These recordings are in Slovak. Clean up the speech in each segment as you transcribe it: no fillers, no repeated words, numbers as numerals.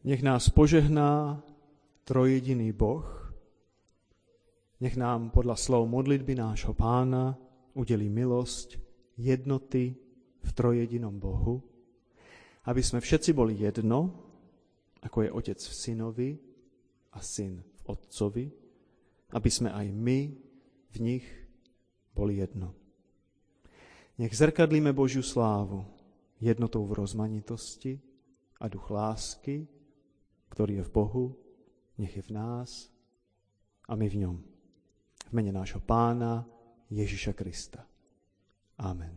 Nech nás požehná trojjediný Boh, nech nám podľa slov modlitby nášho Pána udelí milosť jednoty v trojjedinom Bohu, aby sme všetci boli jedno, ako je Otec v Synovi a Syn v Otcovi, aby sme aj my v nich boli jedno. Nech zrkadlíme Božiu slávu jednotou v rozmanitosti a duch lásky, ktorý je v Bohu, nech je v nás a my v ňom. V mene nášho Pána Ježiša Krista. Amen.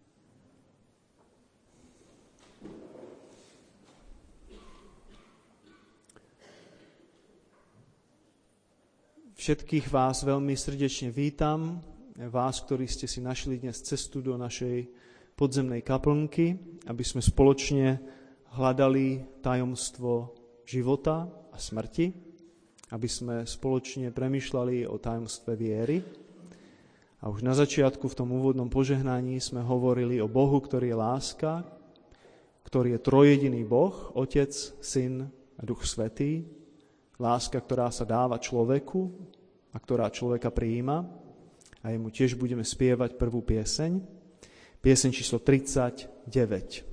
Všetkých vás veľmi srdečne vítam, vás, ktorí ste si našli dnes cestu do našej podzemnej kaplnky, aby sme spoločne hľadali tajomstvo života a smrti, aby sme spoločne premýšľali o tajomstve viery. A už na začiatku v tom úvodnom požehnaní sme hovorili o Bohu, ktorý je láska, ktorý je trojjediný Boh, Otec, Syn a Duch Svätý. Láska, ktorá sa dáva človeku a ktorá človeka prijíma. A jemu tiež budeme spievať prvú pieseň. Pieseň číslo 39.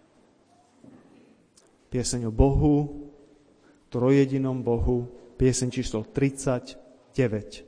Pieseň o Bohu, trojjedinom Bohu, pieseň číslo 39.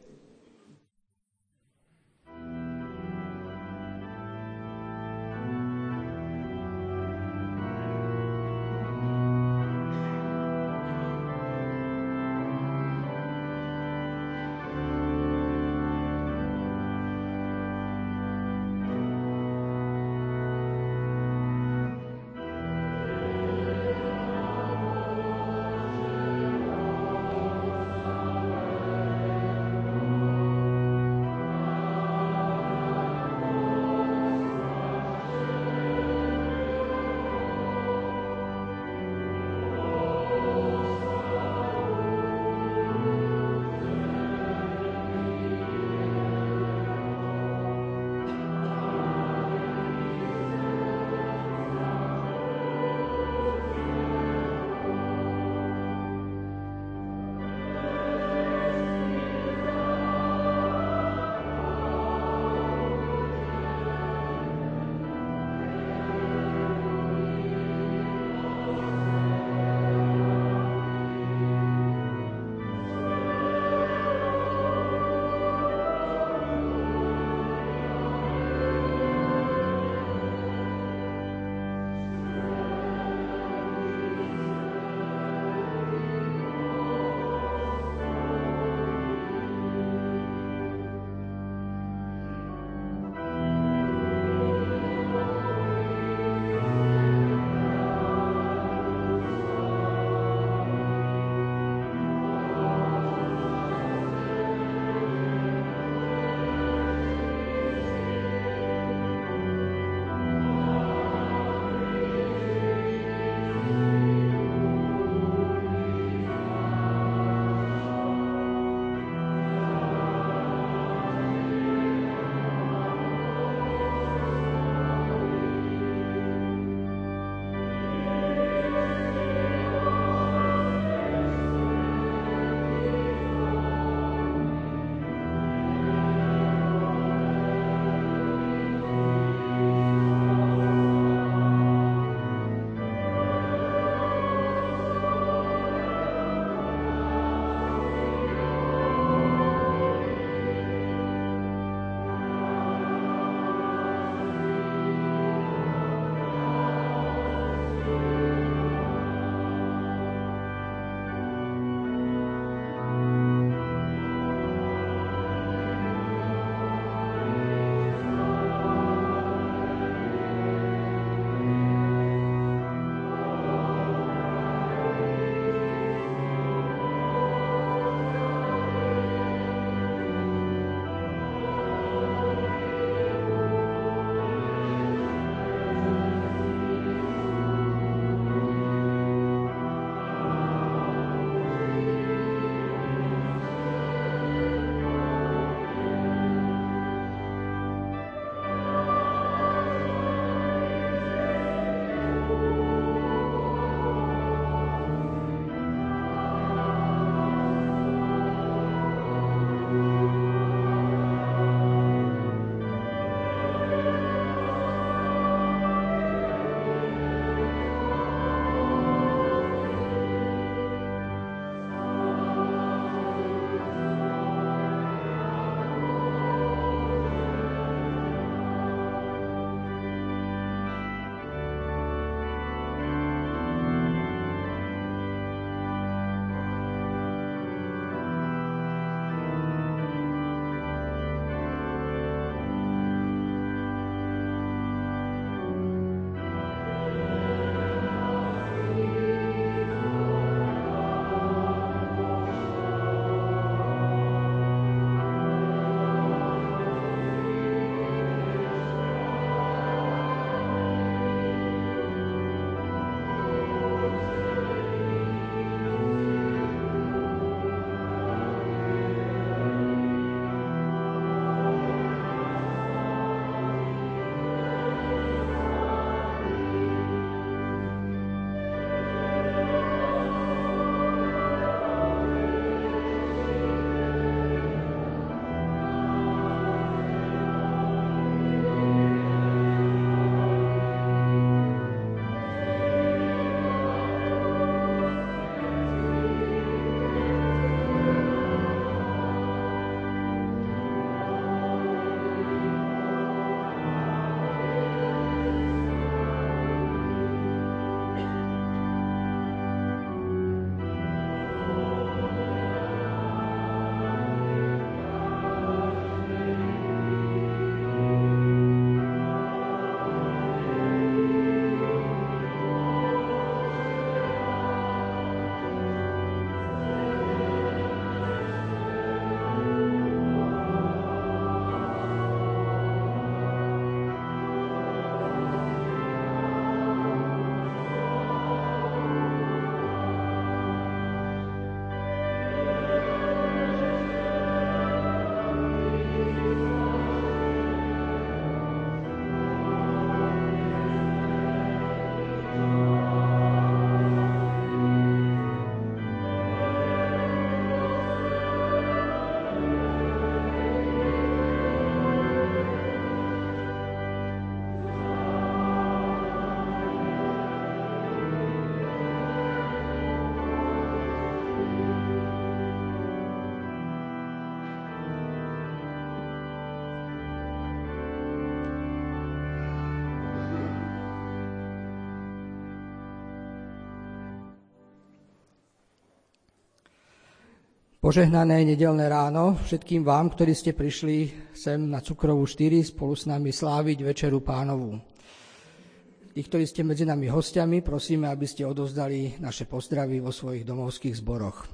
Požehnané nedeľné ráno všetkým vám, ktorí ste prišli sem na Cukrovú 4 spolu s nami sláviť Večeru Pánovu. Tí, ktorí ste medzi nami hostiami, prosíme, aby ste odovzdali naše pozdravy vo svojich domovských zboroch.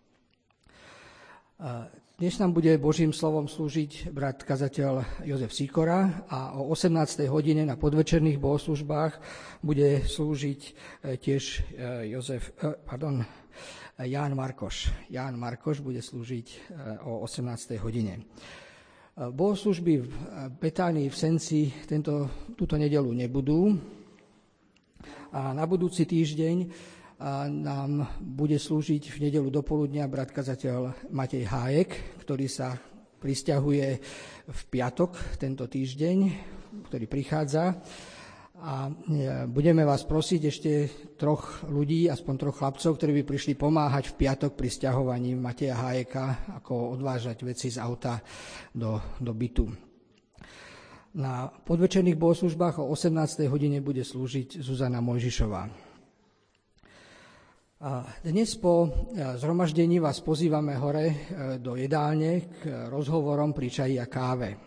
Dnes nám bude Božím slovom slúžiť brat kazateľ Jozef Sikora a o 18. hodine na podvečerných bohoslužbách bude slúžiť tiež Ján Markoš. Ján Markoš bude slúžiť o 18. hodine. Bohoslužby v Betánii v Senci túto nedeľu nebudú. A na budúci týždeň nám bude slúžiť v nedeľu dopoludnia brat kazateľ Matej Hájek, ktorý sa prisťahuje v piatok tento týždeň, ktorý prichádza. A budeme vás prosiť ešte troch ľudí, aspoň troch chlapcov, ktorí by prišli pomáhať v piatok pri sťahovaní Mateja Hájeka, ako odvážať veci z auta do bytu. Na podvečerných bohoslužbách o 18. hodine bude slúžiť Zuzana Mojžišová. A dnes po zhromaždení vás pozývame hore do jedálne k rozhovorom pri čaji a káve.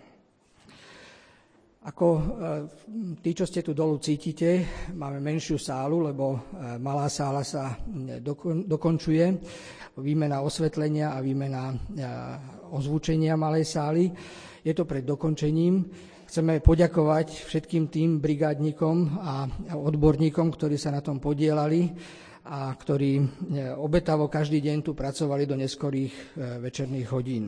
Ako tí, čo ste tu dolu cítite, máme menšiu sálu, lebo malá sála sa dokončuje, výmena osvetlenia a výmena ozvučenia malej sály. Je to pred dokončením. Chceme poďakovať všetkým tým brigádnikom a odborníkom, ktorí sa na tom podielali a ktorí obetavo každý deň tu pracovali do neskorých večerných hodín.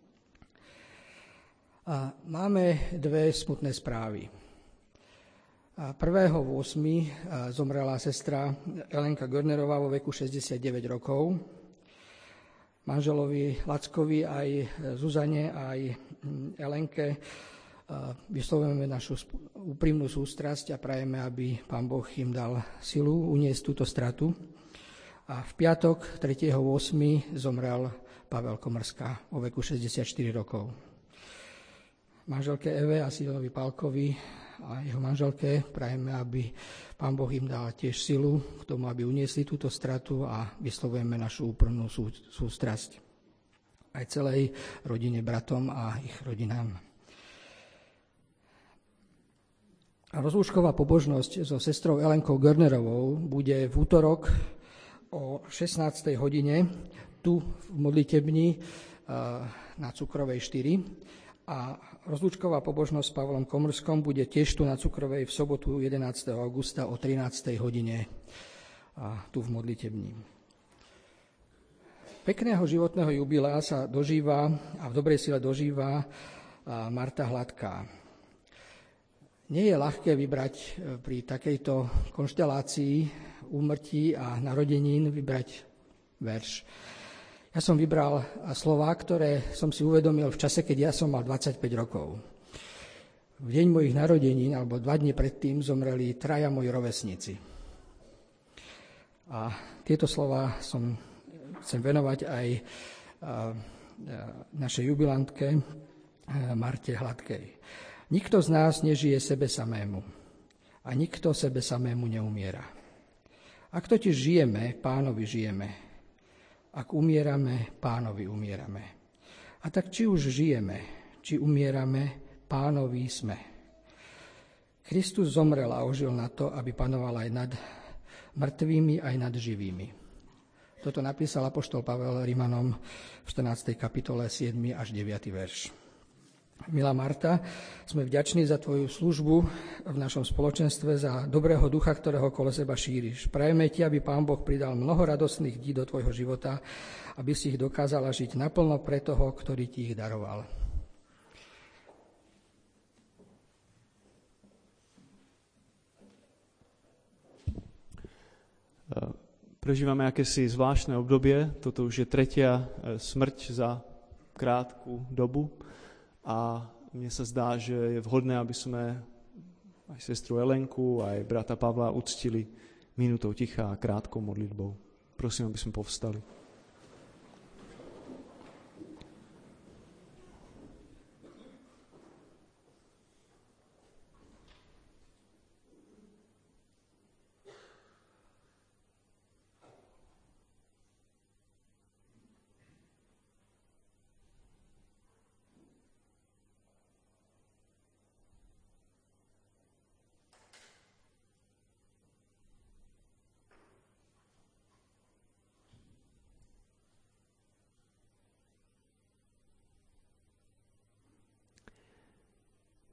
A máme dve smutné správy. 1.8. zomrela sestra Elenka Görnerová vo veku 69 rokov. Manželovi Lackovi, aj Zuzane, aj Elenke vyslovujeme našu úprimnú sústrasť a prajeme, aby Pán Boh im dal silu uniesť túto stratu. A v piatok 3.8. zomrel Pavel Komrská vo veku 64 rokov. Manželke Eve a synovi Pálkovi a jeho manželke prajeme, aby Pán Boh im dal tiež silu k tomu, aby uniesli túto stratu a vyslovujeme našu úprimnú sústrasť aj celej rodine, bratom a ich rodinám. A rozlúčková pobožnosť so sestrou Elenkou Görnerovou bude v útorok o 16. hodine tu v modlitebni na Cukrovej 4. A rozlúčková pobožnosť s Pavlom Komrskom bude tiež tu na Cukrovej v sobotu 11. augusta o 13. hodine tu v modlitebni. Pekného životného jubilea sa dožíva a v dobrej sile dožíva Marta Hladká. Nie je ľahké vybrať pri takejto konštelácii úmrtí a narodenín vybrať verš. Ja som vybral slová, ktoré som si uvedomil v čase, keď ja som mal 25 rokov. V deň mojich narodenín, alebo 2 dni predtým, zomreli 3 moji rovesníci. A tieto slová chcem venovať aj našej jubilantke Marte Hladkej. Nikto z nás nežije sebe samému a nikto sebe samému neumiera. Ak totiž žijeme, Pánovi žijeme. Ak umierame, Pánovi umierame. A tak či už žijeme, či umierame, Pánovi sme. Kristus zomrel a ožil na to, aby panoval aj nad mŕtvými, aj nad živými. Toto napísal apoštol Pavel Rimanom v 14. kapitole 7. až 9. verš. Milá Marta, sme vďační za tvoju službu v našom spoločenstve, za dobrého ducha, ktorého okolo seba šíriš. Prajeme ti, aby Pán Boh pridal mnoho radostných dní do tvojho života, aby si ich dokázala žiť naplno pre toho, ktorý ti ich daroval. Prežívame akési zvláštne obdobie. Toto už je 3. smrť za krátku dobu. A mne sa zdá, že je vhodné, aby sme aj sestru Elenku, aj brata Pavla uctili minútou ticha a krátkou modlitbou. Prosím, aby sme povstali.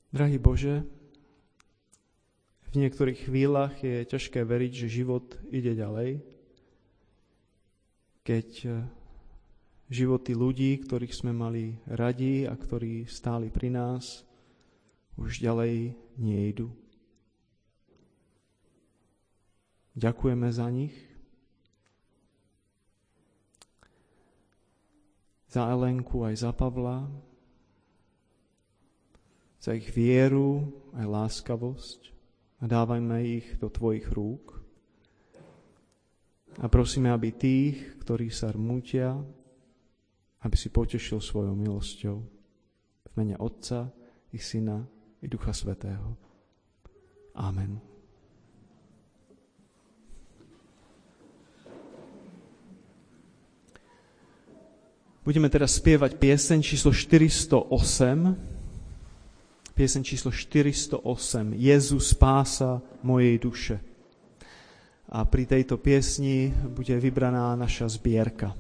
Drahý Bože, v niektorých chvíľach je ťažké veriť, že život ide ďalej, keď životy ľudí, ktorých sme mali radi a ktorí stáli pri nás, už ďalej nejdu. Ďakujeme za nich, za Elenku aj za Pavla, za ich vieru aj láskavosť a dávajme ich do Tvojich rúk. A prosíme, aby tých, ktorí sa rmútia, aby si potešil svojou milosťou. V mene Otca i Syna i Ducha Svätého. Amen. Budeme teraz spievať pieseň číslo 408. Pieseň číslo 408. Jezus, spása mojej duše. A pri tejto piesni bude vybraná naša zbierka.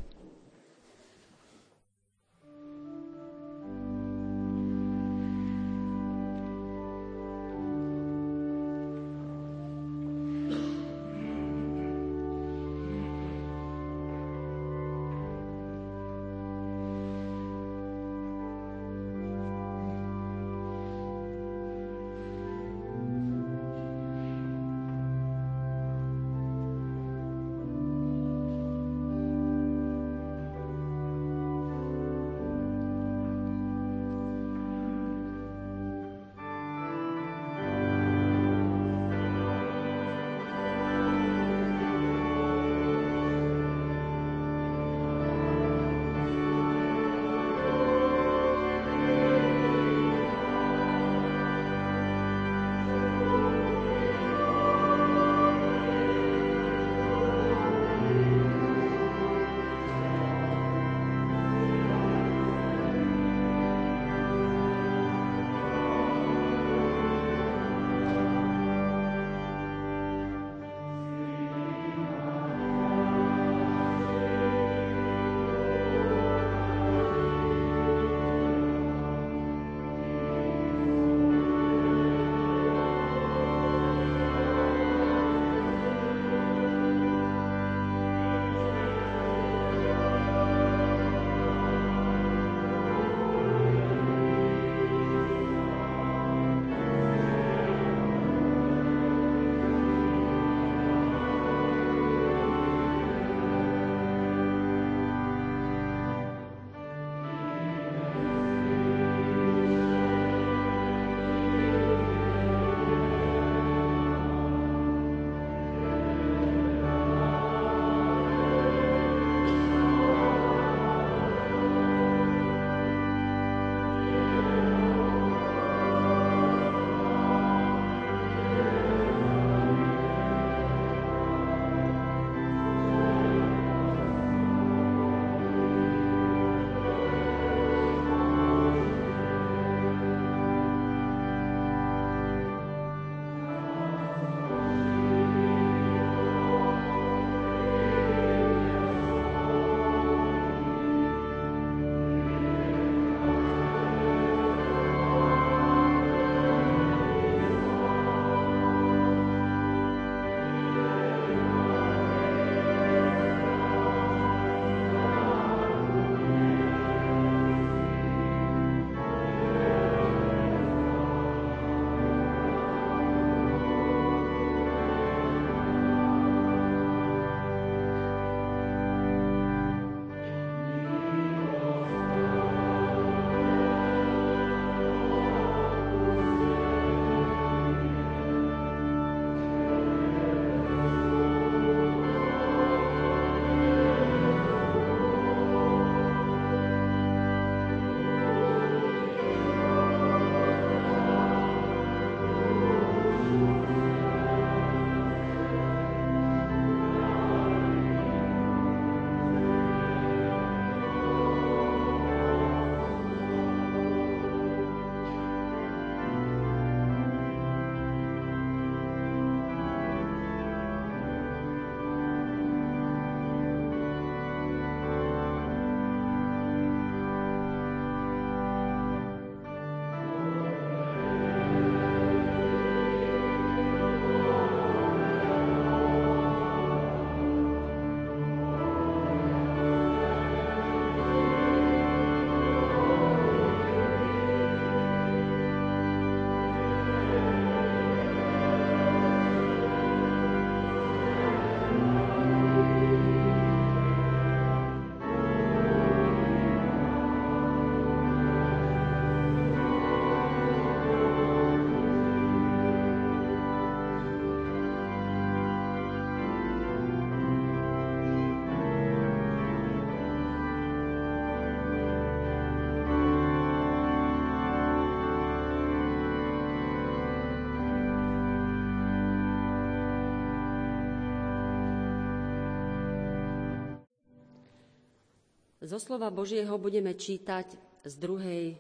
Zo slova Božieho budeme čítať z druhej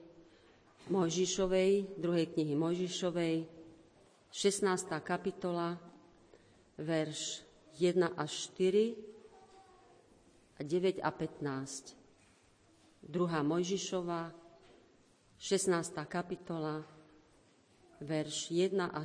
knihy Mojžišovej, 16. kapitola, verš 1 až 4 a 9 a 15. 2. Mojžišova, 16. kapitola, verš 1 až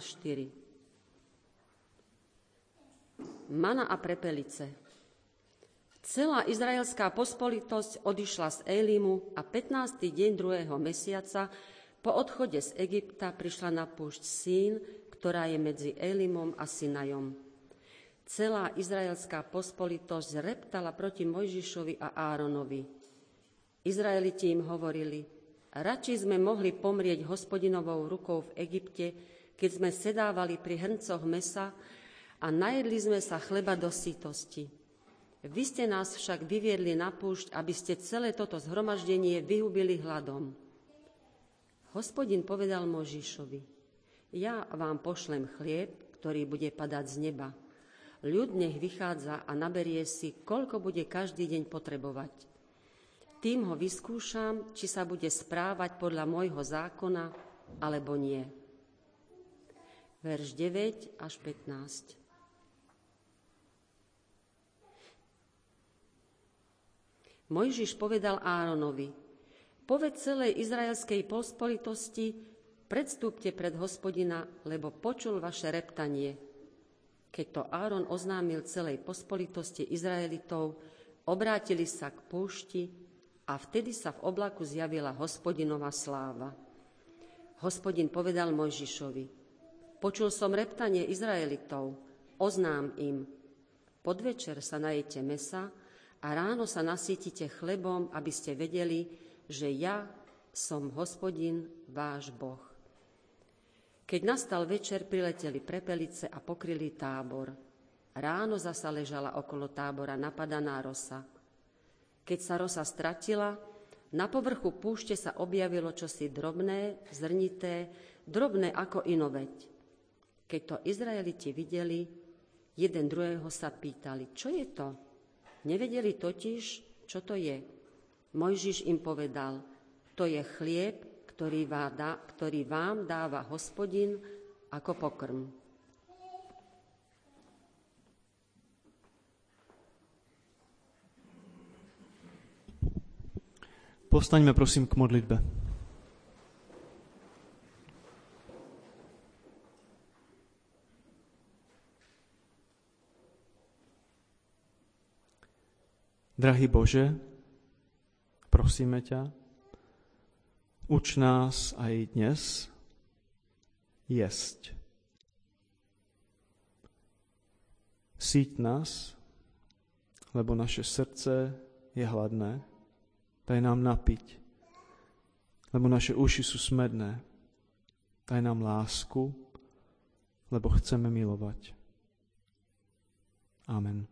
4. Mana a prepelice. Celá izraelská pospolitosť odišla z Elimu a 15. deň 2. mesiaca po odchode z Egypta prišla na púšť Sín, ktorá je medzi Elimom a Sinajom. Celá izraelská pospolitosť reptala proti Mojžišovi a Áronovi. Izraeliti im hovorili: radšej sme mohli pomrieť Hospodinovou rukou v Egypte, keď sme sedávali pri hrncoch mesa a najedli sme sa chleba do sytosti. Vy ste nás však vyviedli na púšť, aby ste celé toto zhromaždenie vyhubili hladom. Hospodin povedal Mojžišovi: ja vám pošlem chlieb, ktorý bude padať z neba. Ľud nech vychádza a naberie si, koľko bude každý deň potrebovať. Tým ho vyskúšam, či sa bude správať podľa môjho zákona, alebo nie. Verš 9 až 15. Mojžiš povedal Áronovi: povedz celej izraelskej pospolitosti, predstúpte pred Hospodina, lebo počul vaše reptanie. Keď to Áron oznámil celej pospolitosti Izraelitov, obrátili sa k púšti a vtedy sa v oblaku zjavila Hospodinova sláva. Hospodin povedal Mojžišovi: počul som reptanie Izraelitov, oznám im: podvečer sa najete mesa a ráno sa nasýtite chlebom, aby ste vedeli, že ja som Hospodin, váš Boh. Keď nastal večer, prileteli prepelice a pokryli tábor. Ráno zasa ležala okolo tábora napadaná rosa. Keď sa rosa stratila, na povrchu púšte sa objavilo čosi drobné, zrnité, drobné ako inoveť. Keď to Izraeliti videli, jeden druhého sa pýtali: čo je to? Nevedeli totiž, čo to je. Mojžiš im povedal: to je chlieb, ktorý vám dáva Hospodin ako pokrm. Povstaňme prosím k modlitbe. Drahý Bože, prosíme ťa, uč nás aj dnes jesť. Síť nás, lebo naše srdce je hladné. Daj nám napiť, lebo naše uši sú smedné. Daj nám lásku, lebo chceme milovať. Amen.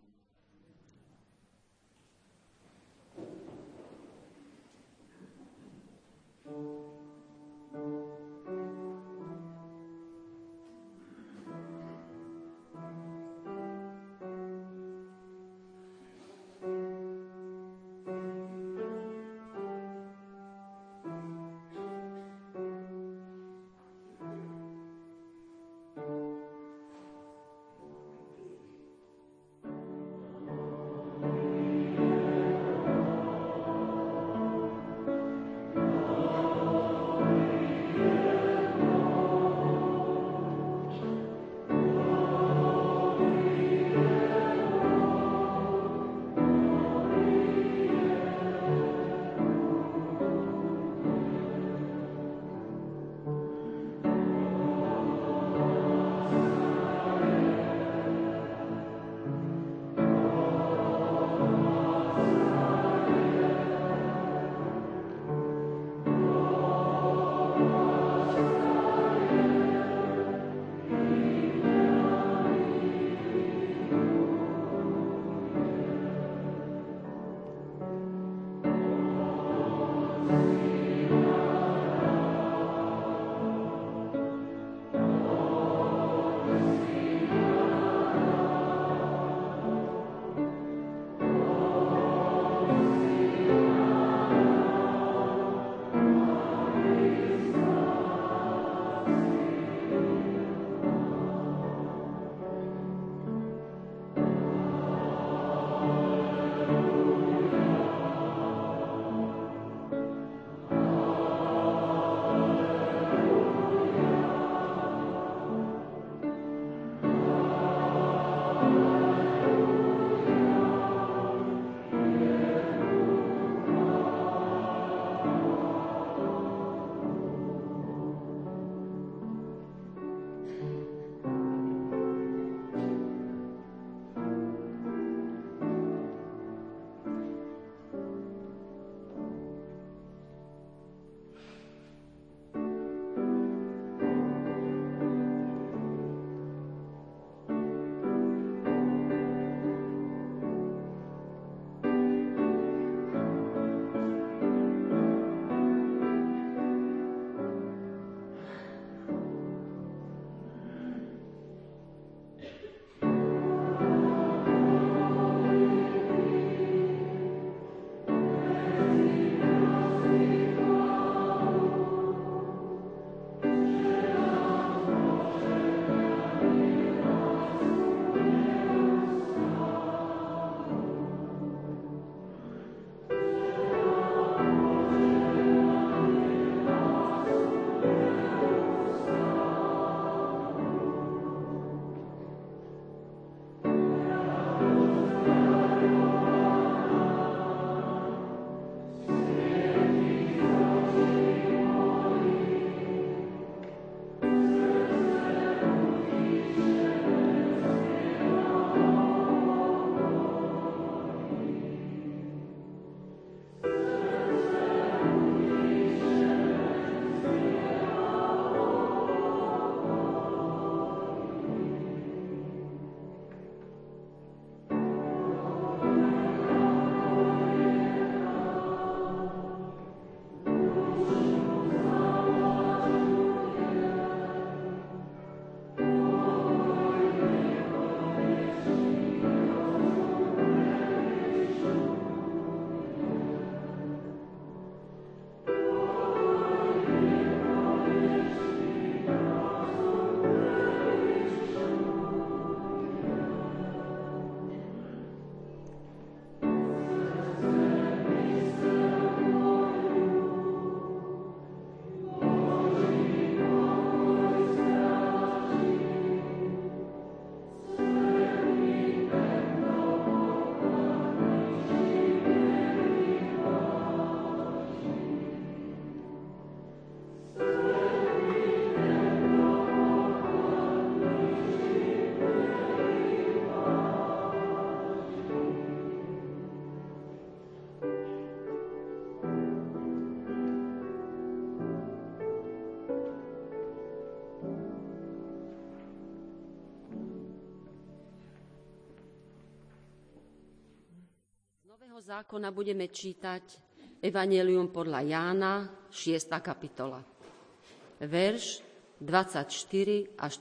Zákona budeme čítať Evanjelium podľa Jána, 6. kapitola, verš 24 až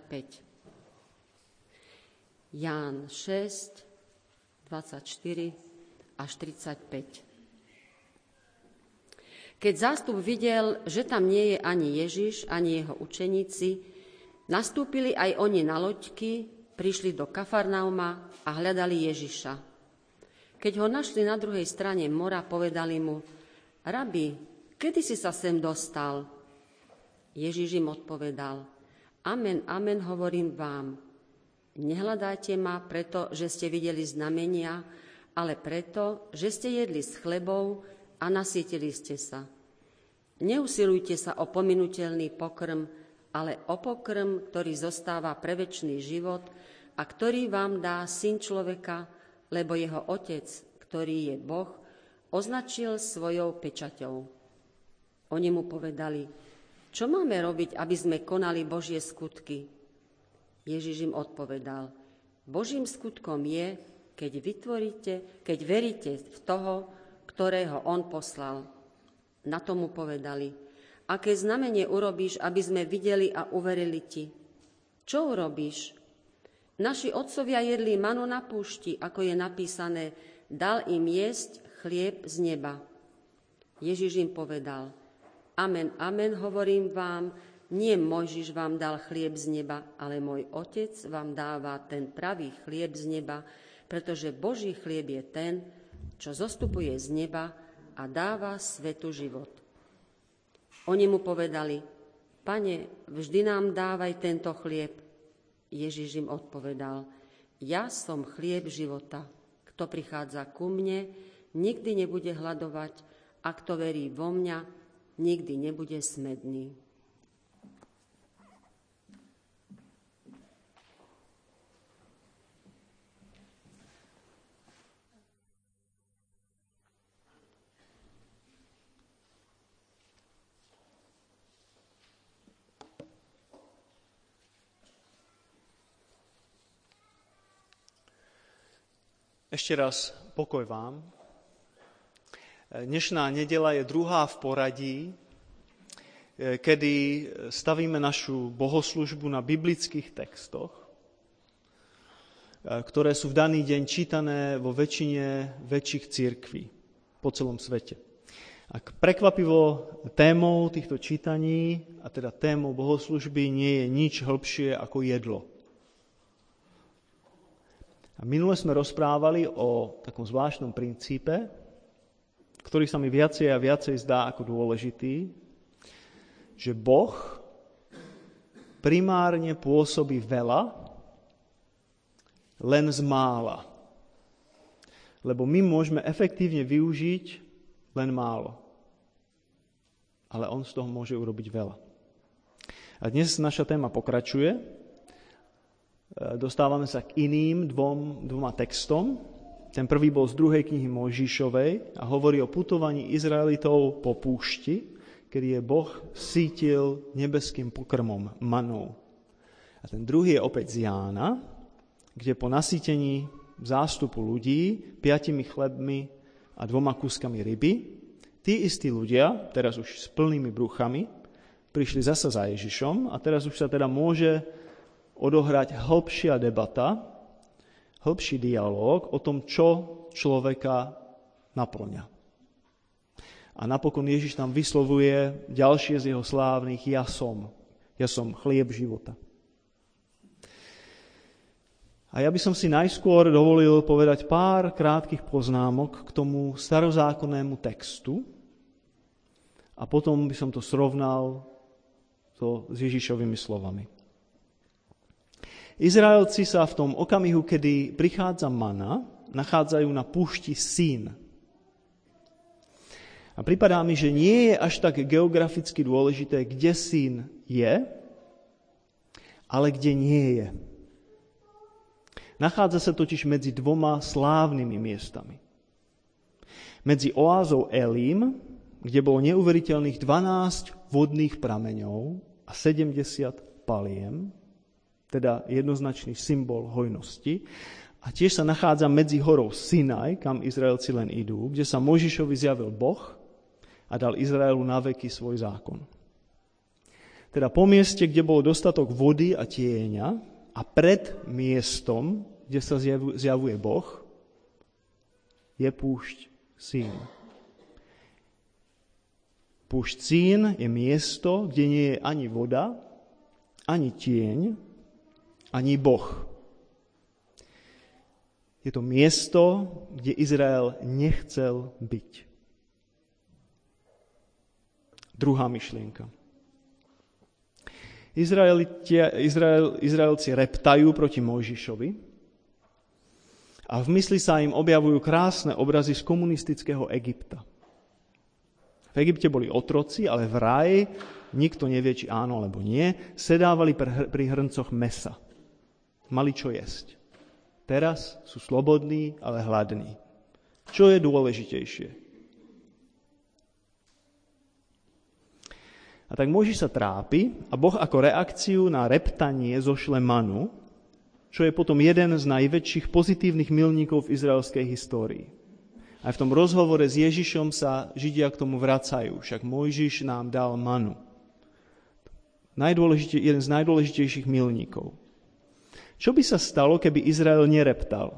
35. Ján 6, 24 až 35. Keď zástup videl, že tam nie je ani Ježiš, ani jeho učeníci, nastúpili aj oni na loďky, prišli do Kafarnauma a hľadali Ježiša. Keď ho našli na druhej strane mora, povedali mu: Rabi, kedy si sa sem dostal? Ježiš im odpovedal: Amen, amen, hovorím vám. Nehľadáte ma preto, že ste videli znamenia, ale preto, že ste jedli s chlebou a nasýtili ste sa. Neusilujte sa o pominuteľný pokrm, ale o pokrm, ktorý zostáva pre večný život a ktorý vám dá Syn človeka, lebo jeho Otec, ktorý je Boh, označil svojou pečaťou. Oni mu povedali: Čo máme robiť, aby sme konali Božie skutky? Ježiš im odpovedal: Božím skutkom je, keď veríte v toho, ktorého on poslal. Na to mu povedali: Aké znamenie urobíš, aby sme videli a uverili ti? Čo urobíš? Naši otcovia jedli manu na púšti, ako je napísané: Dal im jesť chlieb z neba. Ježiš im povedal: Amen, amen, hovorím vám, nie Mojžiš vám dal chlieb z neba, ale môj Otec vám dáva ten pravý chlieb z neba, pretože Boží chlieb je ten, čo zostupuje z neba a dáva svetu život. Oni mu povedali: Pane, vždy nám dávaj tento chlieb. Ježiš im odpovedal: Ja som chlieb života. Kto prichádza ku mne, nikdy nebude hladovať, a kto verí vo mňa, nikdy nebude smedný. Ešte raz pokoj vám. Dnešná nedeľa je druhá v poradí, kedy stavíme našu bohoslužbu na biblických textoch, ktoré sú v daný deň čítané vo väčšine väčších cirkví po celom svete. Ak prekvapivo témou týchto čítaní, a teda témou bohoslužby, nie je nič hlbšie ako jedlo. A minule sme rozprávali o takom zvláštnom princípe, ktorý sa mi viacej a viacej zdá ako dôležitý, že Boh primárne pôsobí veľa, len z mála. Lebo my môžeme efektívne využiť len málo. Ale on z toho môže urobiť veľa. A dnes naša téma pokračuje. Dostávame sa k iným dvoma textom. Ten prvý bol z 2. knihy Mojžišovej a hovorí o putovaní Izraelitov po púšti, kedy je Boh sítil nebeským pokrmom, manou. A ten druhý je opäť z Jána, kde po nasýtení zástupu ľudí 5 chlebmi a 2 kúskami ryby, tí istí ľudia, teraz už s plnými bruchami, prišli zasa za Ježišom a teraz už sa teda môže odohrať hĺbšia debata, hĺbší dialóg o tom, čo človeka naplňa. A napokon Ježiš tam vyslovuje ďalšie z jeho slávnych ja som chlieb života. A ja by som si najskôr dovolil povedať pár krátkych poznámok k tomu starozákonnému textu a potom by som to srovnal s Ježišovými slovami. Izraelci sa v tom okamihu, kedy prichádza mana, nachádzajú na púšti Sín. A pripadá mi, že nie je až tak geograficky dôležité, kde Sín je, ale kde nie je. Nachádza sa totiž medzi 2 slávnymi miestami. Medzi oázou Elím, kde bolo neuveriteľných 12 vodných prameňov a 70 paliem, teda jednoznačný symbol hojnosti, A tiež sa nachádza medzi horou Sinaj, kam Izraelci len idú, kde sa Mojžišovi zjavil Boh a dal Izraelu na veky svoj zákon. Teda po mieste, kde bol dostatok vody a tieňa a pred miestom, kde sa zjavuje Boh, je púšť Sín. Púšť Sín je miesto, kde nie je ani voda, ani tieň, ani Boh. Je to miesto, kde Izrael nechcel byť. Druhá myšlienka. Izraelci reptajú proti Mojžišovi a v mysli sa im objavujú krásne obrazy z komunistického Egypta. V Egypte boli otroci, ale v ráji, nikto nevie, či áno alebo nie, sedávali pri hrncoch mesa. Mali čo jesť. Teraz sú slobodní, ale hladní. Čo je dôležitejšie? A tak Mojžiš sa trápi a Boh ako reakciu na reptanie zošle manu, čo je potom jeden z najväčších pozitívnych milníkov v izraelskej histórii. Aj v tom rozhovore s Ježišom sa Židia k tomu vracajú. Však Mojžiš nám dal manu. Jeden z najdôležitejších milníkov. Čo by sa stalo, keby Izrael nereptal?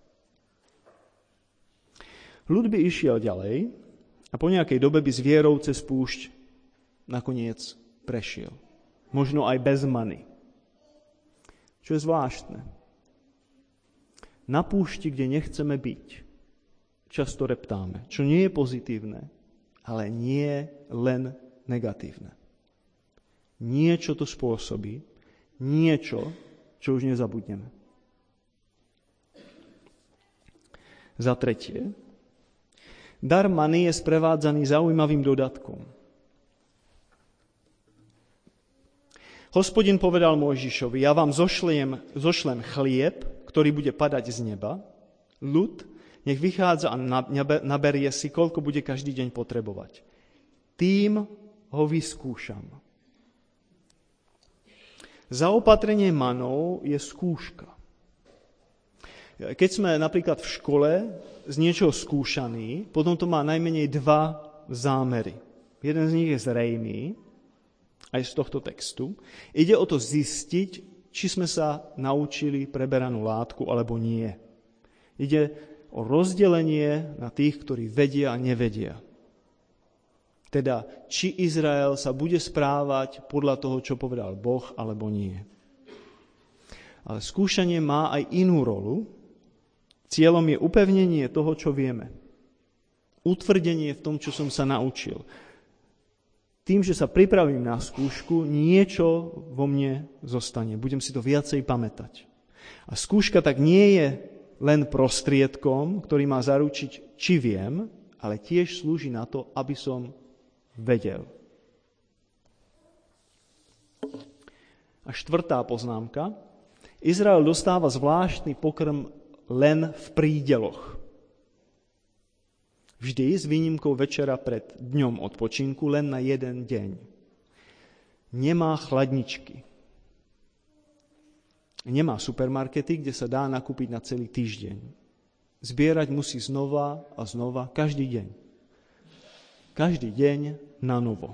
Ľud by išiel ďalej a po nejakej dobe by s vierou cez púšť nakoniec prešiel. Možno aj bez many. Čo je zvláštne. Na púšti, kde nechceme byť, často reptáme, čo nie je pozitívne, ale nie len negatívne. Niečo to spôsobí, niečo, čo už nezabudneme. Za tretie, dar many je sprevádzaný zaujímavým dodatkom. Hospodin povedal Mojžišovi, ja vám zošlem chlieb, ktorý bude padať z neba, ľud nech vychádza a naberie si, koľko bude každý deň potrebovať. Tým ho vyskúšam. Zaopatrenie manou je skúška. Keď sme napríklad v škole z niečoho skúšaní, potom to má najmenej dva zámery. Jeden z nich je zrejmý, aj z tohto textu. Ide o to zistiť, či sme sa naučili preberanú látku alebo nie. Ide o rozdelenie na tých, ktorí vedia a nevedia. Teda, či Izrael sa bude správať podľa toho, čo povedal Boh, alebo nie. Ale skúšanie má aj inú rolu. Cieľom je upevnenie toho, čo vieme. Utvrdenie v tom, čo som sa naučil. Tým, že sa pripravím na skúšku, niečo vo mne zostane. Budem si to viacej pamätať. A skúška tak nie je len prostriedkom, ktorý má zaručiť, či viem, ale tiež slúži na to, aby som vedel. A štvrtá poznámka. Izrael dostáva zvláštny pokrm len v prídeloch. Vždy s výnimkou večera pred dňom odpočinku len na jeden deň. Nemá chladničky. Nemá supermarkety, kde sa dá nakúpiť na celý týždeň. Zbierať musí znova a znova, každý deň. Každý deň na novo.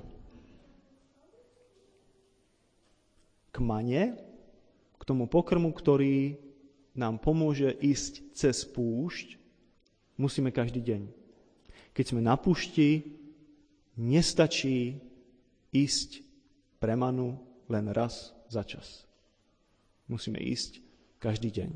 K mane, k tomu pokrmu, ktorý nám pomôže ísť cez púšť, musíme každý deň. Keď sme na púšti, nestačí ísť pre manu len raz za čas. Musíme ísť každý deň.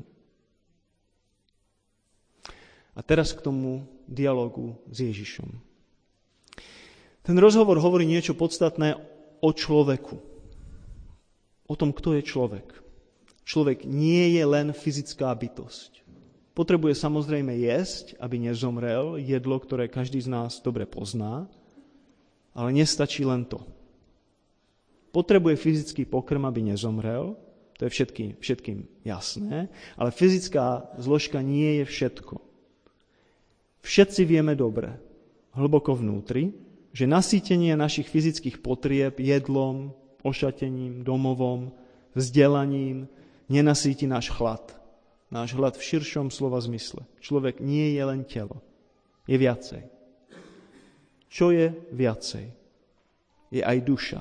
A teraz k tomu dialogu s Ježišom. Ten rozhovor hovorí niečo podstatné o človeku. O tom, kto je človek. Človek nie je len fyzická bytosť. Potrebuje samozrejme jesť, aby nezomrel, jedlo, ktoré každý z nás dobre pozná, ale nestačí len to. Potrebuje fyzický pokrm, aby nezomrel, to je všetkým jasné, ale fyzická zložka nie je všetko. Všetci vieme dobre, hlboko vnútri, že nasýtenie našich fyzických potrieb jedlom, ošatením, domovom, vzdelaním nenasýti náš chlad. náš hľad v širšom slova zmysle. Človek nie je len telo. Je viacej. Čo je viacej? Je aj duša.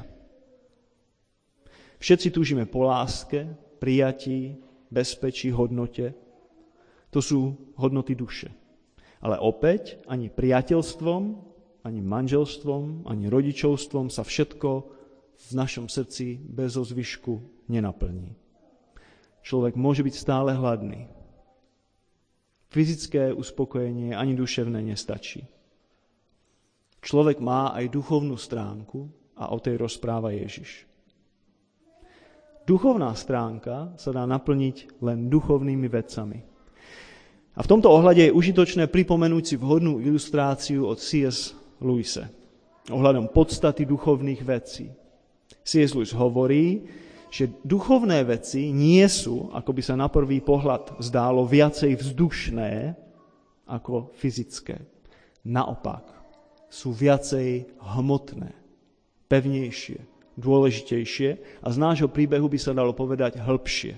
Všetci túžime po láske, prijatí, bezpečí, hodnote. To sú hodnoty duše. Ale opäť ani priateľstvom, ani manželstvom, ani rodičovstvom sa všetko v našom srdci bez zvyšku nenaplní. Človek môže byť stále hladný. Fyzické uspokojenie ani duševné nestačí. Človek má aj duchovnú stránku a o tej rozpráva Ježiš. Duchovná stránka sa dá naplniť len duchovnými vecami. A v tomto ohľade je užitočné pripomenúť si vhodnú ilustráciu od C.S. Lewisa ohľadom podstaty duchovných vecí. C.S. Lewis hovorí, že duchovné veci nie sú, ako by sa na prvý pohľad zdálo, viacej vzdušné ako fyzické. Naopak, sú viacej hmotné, pevnejšie, dôležitejšie a z nášho príbehu by sa dalo povedať hĺbšie.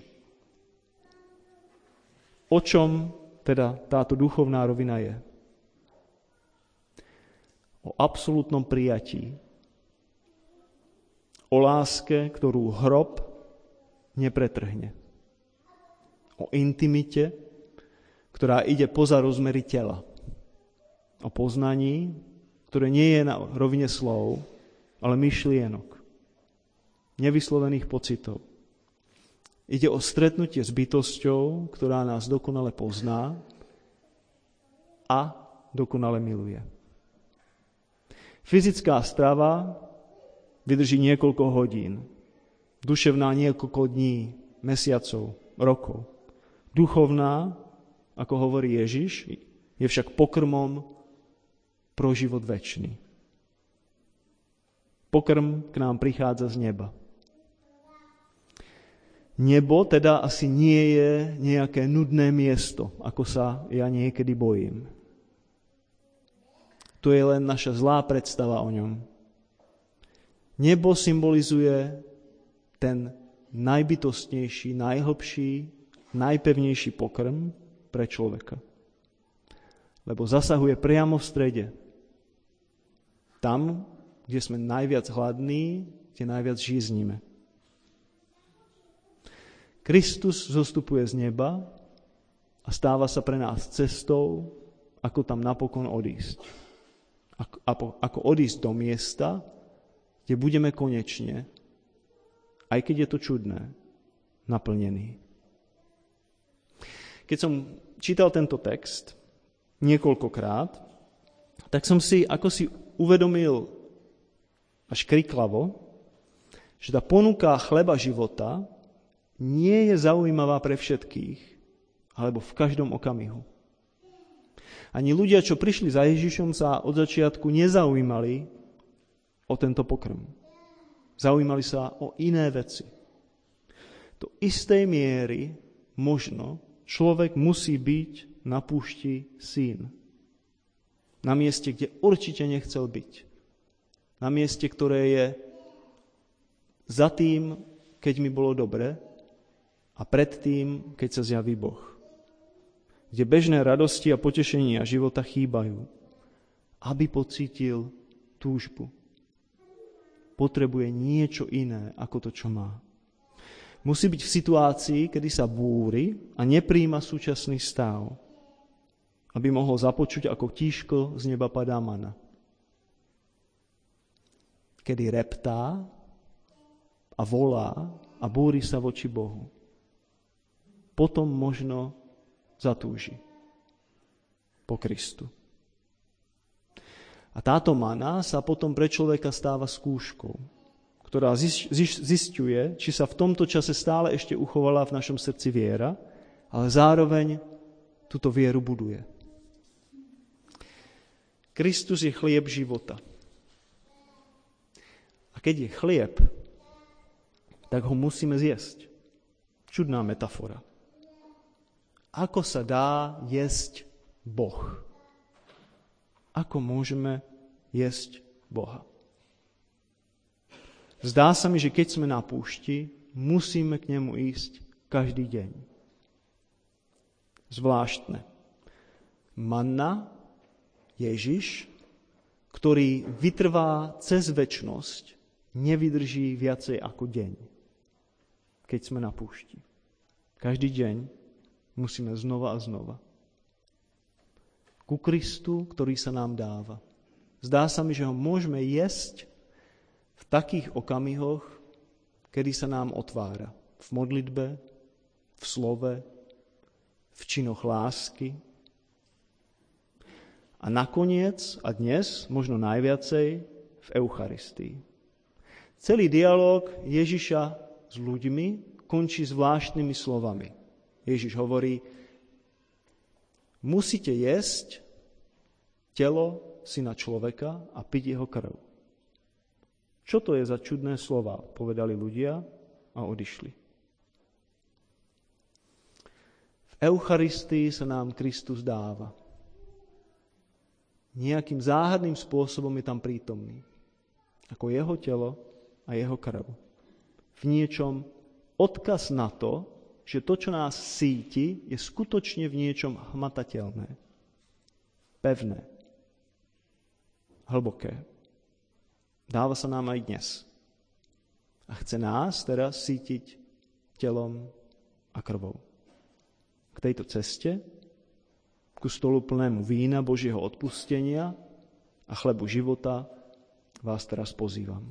O čom teda táto duchovná rovina je? O absolútnom prijatí. O láske, ktorú hrob nepretrhne. O intimite, ktorá ide poza rozmery tela. O poznaní, ktoré nie je na rovine slov, ale myšlienok. Nevyslovených pocitov. Ide o stretnutie s bytosťou, ktorá nás dokonale pozná a dokonale miluje. Fyzická strava vydrží niekoľko hodín, duševná niekoľko dní, mesiacov, rokov. Duchovná, ako hovorí Ježiš, je však pokrmom pro život večný. Pokrm k nám prichádza z neba. Nebo teda asi nie je nejaké nudné miesto, ako sa ja niekedy bojím. To je len naša zlá predstava o ňom. Nebo symbolizuje ten najbytostnejší, najhlbší, najpevnejší pokrm pre človeka. Lebo zasahuje priamo v strede. Tam, kde sme najviac hladní, kde najviac žíznime. Kristus zostupuje z neba a stáva sa pre nás cestou, ako tam napokon odísť. Ako odísť do miesta, kde budeme konečne, aj keď je to čudné, naplnení. Keď som čítal tento text niekoľkokrát, tak som si uvedomil až kriklavo, že tá ponuka chleba života nie je zaujímavá pre všetkých, alebo v každom okamihu. Ani ľudia, čo prišli za Ježišom, sa od začiatku nezaujímali o tento pokrm. Zaujímali sa o iné veci. Do istej miery možno človek musí byť na púšti syn. Na mieste, kde určite nechcel byť. Na mieste, ktoré je za tým, keď mi bolo dobre, a pred tým, keď sa zjaví Boh. Kde bežné radosti a potešenia života chýbajú, aby pocítil túžbu. Potrebuje niečo iné ako to, čo má. Musí byť v situácii, kedy sa búri a nepríjma súčasný stav, aby mohol započuť, ako tížko z neba padá mana. Kedy reptá a volá a búri sa voči Bohu. Potom možno zatúži po Kristu. A táto mana sa potom pre človeka stáva skúškou, ktorá zisťuje, či sa v tomto čase stále ešte uchovala v našom srdci viera, ale zároveň túto vieru buduje. Kristus je chlieb života. A keď je chlieb, tak ho musíme zjesť. Čudná metafora. Ako sa dá jesť Boh? Ako môžeme jesť Boha? Zdá sa mi, že keď sme na púšti, musíme k nemu ísť každý deň. zvláštne. Manna, Ježiš, ktorý vytrvá cez večnosť, nevydrží viacej ako deň, keď sme na púšti. Každý deň musíme znova a znova. Ku Kristu, ktorý sa nám dáva. Zdá sa mi, že ho môžeme jesť v takých okamihoch, kedy sa nám otvára. V modlitbe, v slove, v činoch lásky. A nakoniec, a dnes, možno najviacej, v Eucharistii. Celý dialóg Ježiša s ľuďmi končí zvláštnymi slovami. Ježiš hovorí, musíte jesť telo syna človeka a piť jeho krv. Čo to je za čudné slova? Povedali ľudia a odišli. V Eucharistii sa nám Kristus dáva. Nejakým záhadným spôsobom je tam prítomný. Ako jeho telo a jeho krv. V niečom odkaz na to, že to, čo nás síti, je skutočne v niečom hmatateľné. Pevné. Hlboké. Dáva sa nám aj dnes. A chce nás teraz sítiť telom a krvou. K tejto ceste, ku stolu plnému vína Božieho odpustenia a chlebu života vás teraz pozývam.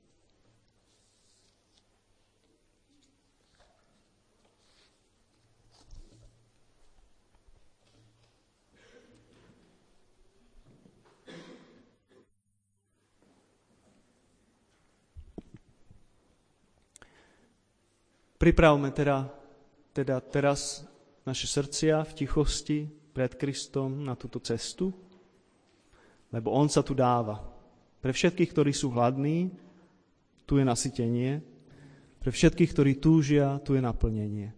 Pripravme teda teraz naše srdcia v tichosti pred Kristom na túto cestu, lebo on sa tu dáva. Pre všetkých, ktorí sú hladní, tu je nasytenie. Pre všetkých, ktorí túžia, tu je naplnenie.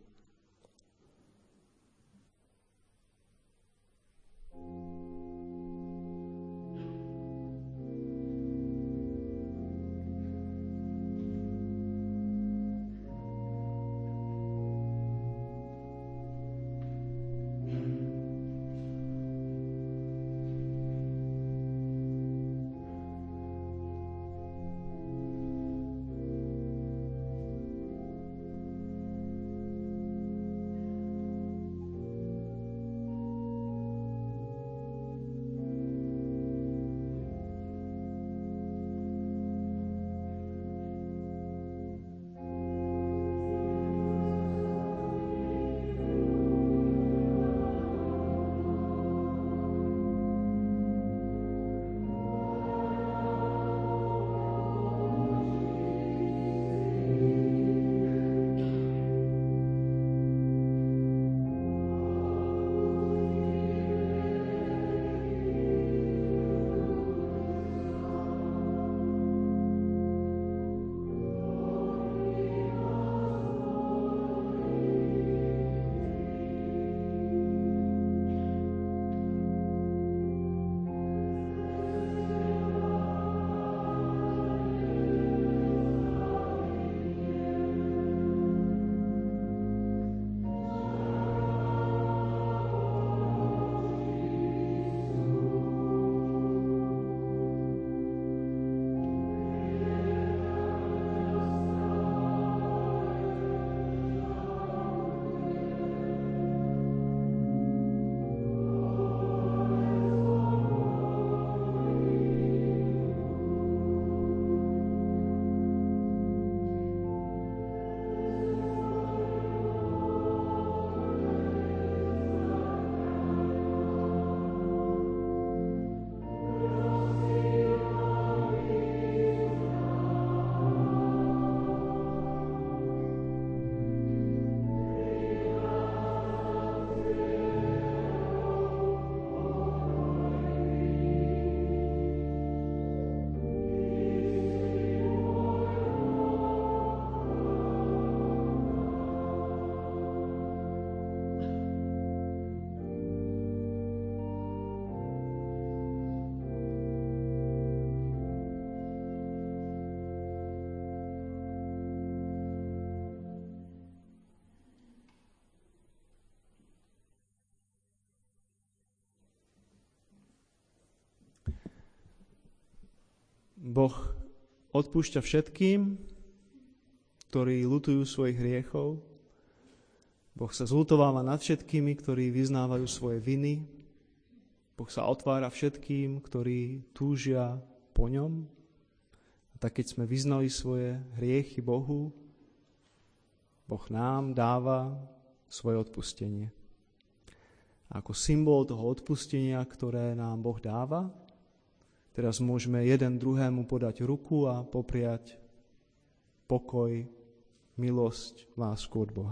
Boh odpúšťa všetkým, ktorí ľutujú svojich hriechov. Boh sa zľutováva nad všetkými, ktorí vyznávajú svoje viny. Boh sa otvára všetkým, ktorí túžia po ňom. A tak, keď sme vyznali svoje hriechy Bohu, Boh nám dáva svoje odpustenie. A ako symbol toho odpustenia, ktoré nám Boh dáva, teraz môžeme jeden druhému podať ruku a popriať pokoj, milosť, lásku od Boha.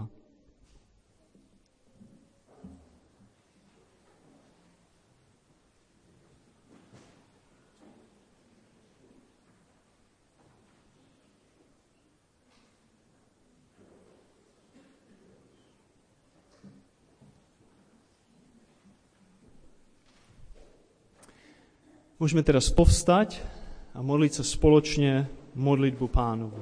Môžeme teraz povstať a modliť sa spoločne modlitbu Pánovu.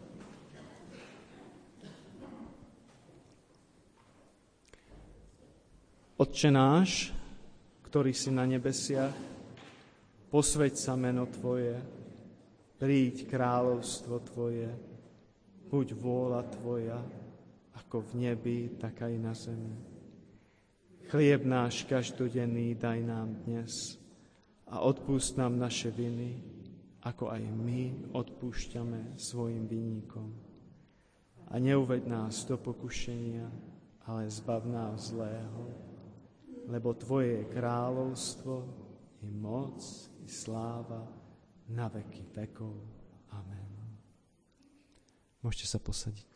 Otče náš, ktorý si na nebesiach, posväť sa meno Tvoje, príď kráľovstvo Tvoje, buď vôľa Tvoja, ako v nebi, tak aj na zemi. Chlieb náš každodenný daj nám dnes, a odpúšť nám naše viny, ako aj my odpúšťame svojim vinníkom. A neuveď nás do pokušenia, ale zbav nás zlého, lebo Tvoje je kráľovstvo, i moc, i sláva, na veky vekov. Amen. Môžete sa posadiť.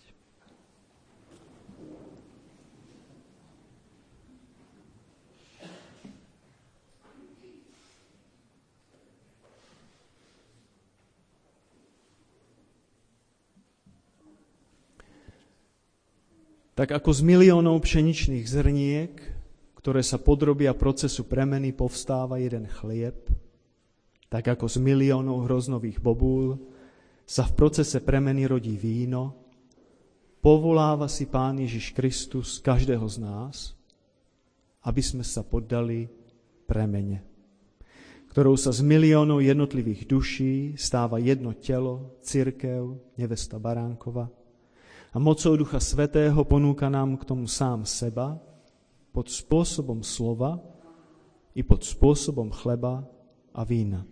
Tak ako z miliónov pšeničných zrniek, ktoré sa podrobia procesu premeny, povstáva jeden chlieb, tak ako z miliónov hroznových bobúl sa v procese premeny rodí víno, povoláva si Pán Ježiš Kristus každého z nás, aby sme sa poddali premene, ktorou sa z miliónov jednotlivých duší stáva jedno telo, cirkev, nevesta Baránkova. A mocou Ducha Svätého ponúka nám k tomu sám seba pod spôsobom slova i pod spôsobom chleba a vína.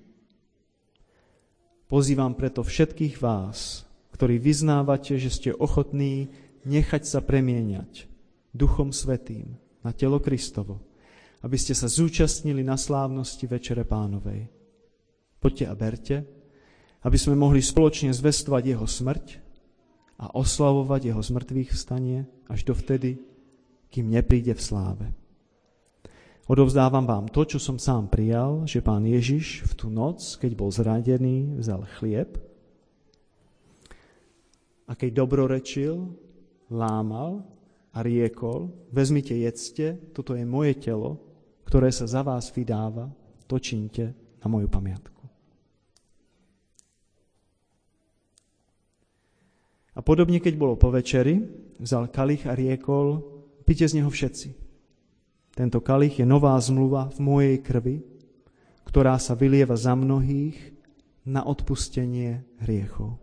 Pozývam preto všetkých vás, ktorí vyznávate, že ste ochotní nechať sa premieňať Duchom Svätým na telo Kristovo, aby ste sa zúčastnili na slávnosti Večere Pánovej. Poďte a berte, aby sme mohli spoločne zvestovať jeho smrť a oslavovať jeho zmrtvých vstanie až dovtedy, kým nepríde v sláve. Odovzdávam vám to, čo som sám prijal, že Pán Ježiš v tú noc, keď bol zradený, vzal chlieb a keď dobrorečil, lámal a riekol: vezmite, jedzte, toto je moje telo, ktoré sa za vás vydáva, to čiňte na moju pamiatku. A podobne, keď bolo po večeri, vzal kalich a riekol: pite z neho všetci. Tento kalich je nová zmluva v mojej krvi, ktorá sa vylieva za mnohých na odpustenie hriechov.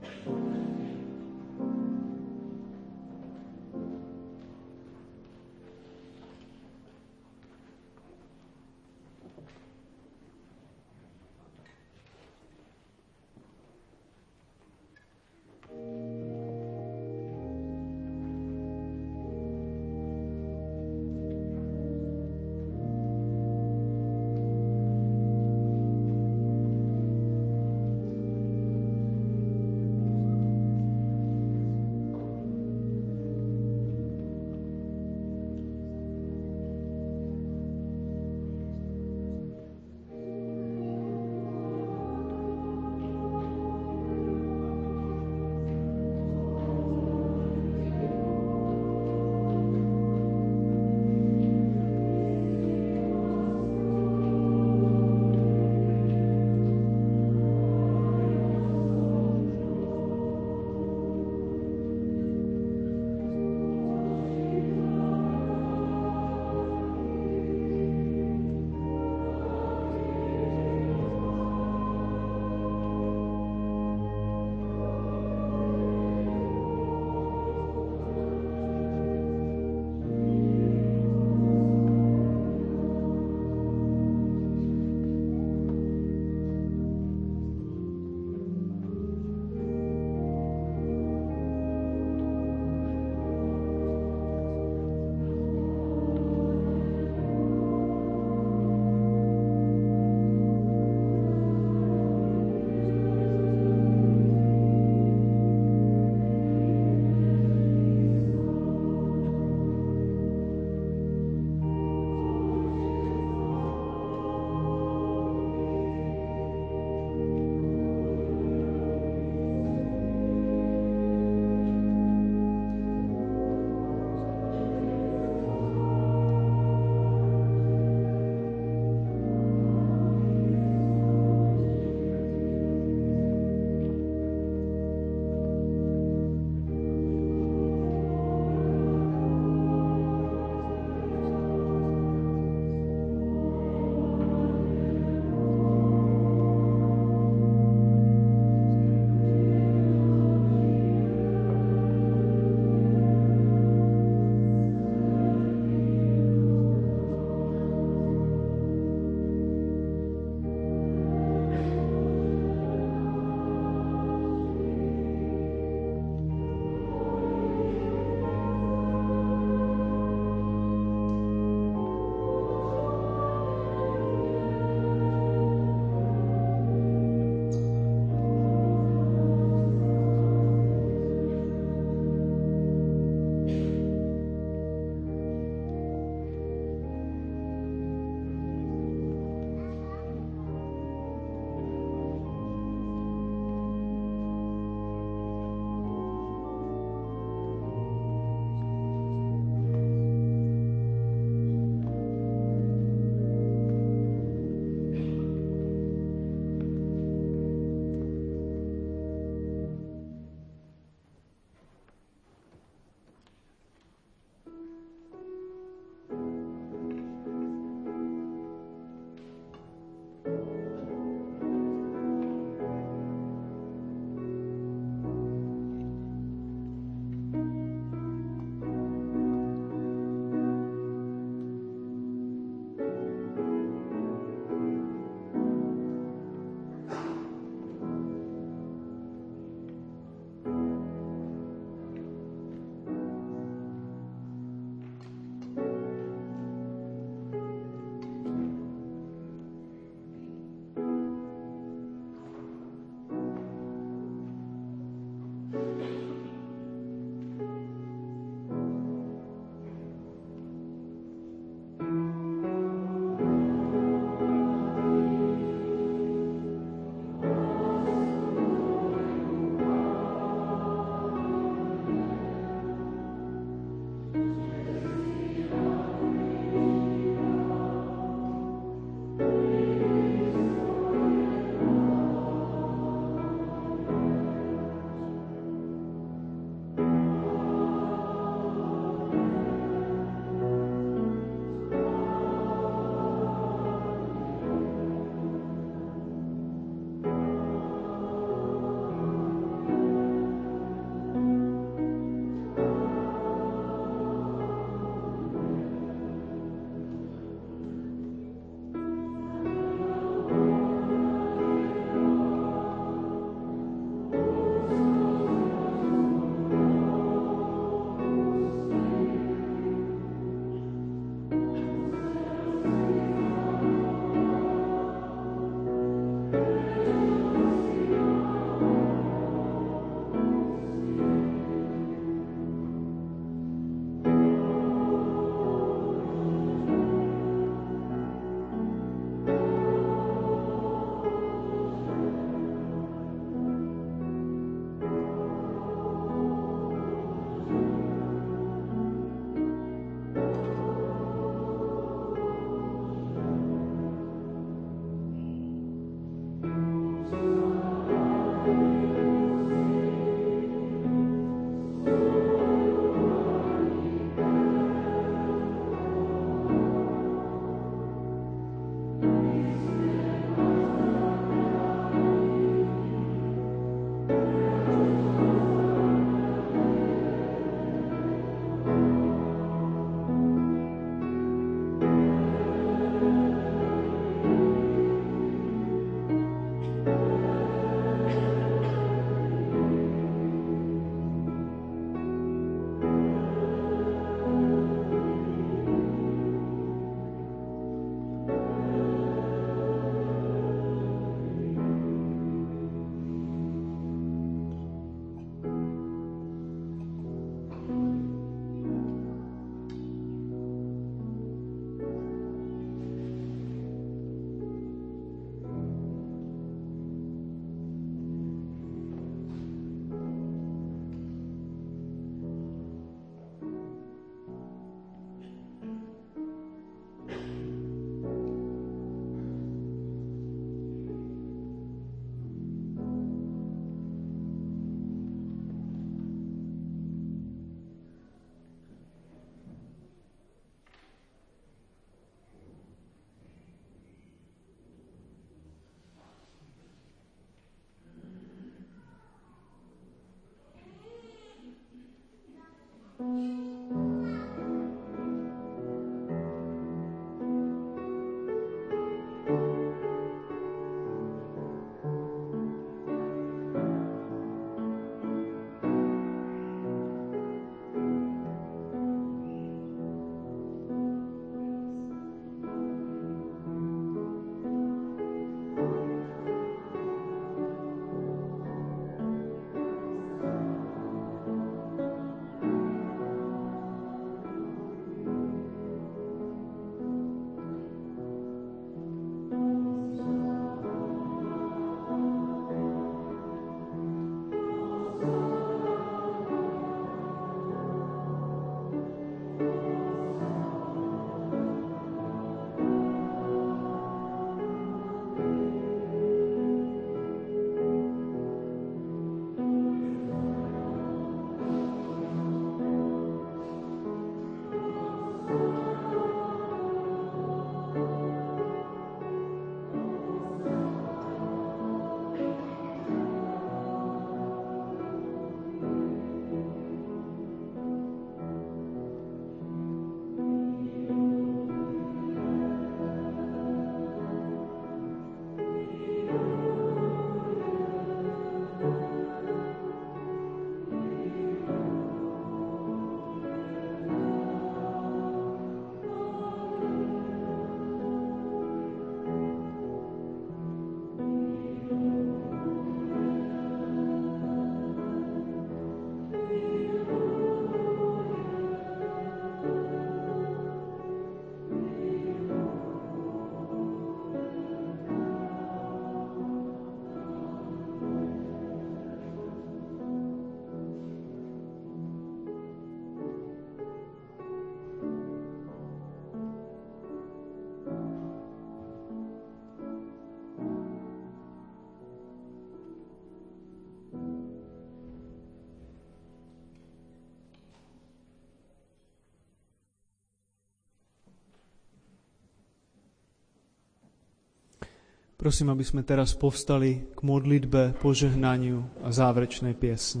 Prosím, aby sme teraz povstali k modlitbe, požehnaniu a záverečnej piesni.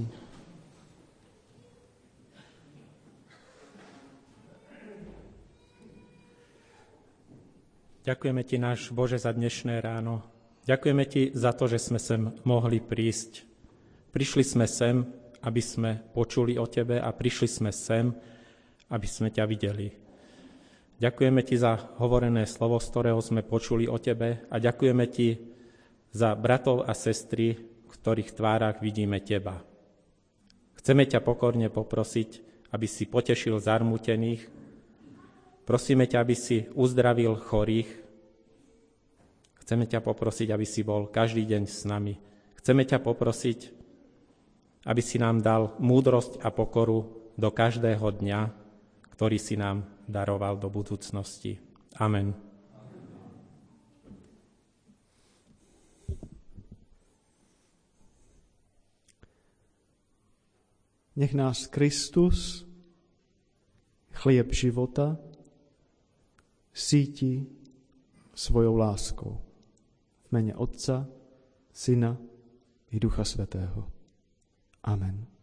Ďakujeme Ti, náš Bože, za dnešné ráno. Ďakujeme Ti za to, že sme sem mohli prísť. Prišli sme sem, aby sme počuli o Tebe a prišli sme sem, aby sme ťa videli. Ďakujeme Ti za hovorené slovo, z ktorého sme počuli o Tebe a ďakujeme Ti za bratov a sestry, v ktorých tvárach vidíme Teba. Chceme ťa pokorne poprosiť, aby si potešil zarmútených. Prosíme ťa, aby si uzdravil chorých. Chceme ťa poprosiť, aby si bol každý deň s nami. Chceme ťa poprosiť, aby si nám dal múdrosť a pokoru do každého dňa, ktorý si nám daroval do budúcnosti. Amen. Nech nás Kristus, chlieb života, síti svojou láskou. V mene Otca, Syna i Ducha Svätého. Amen.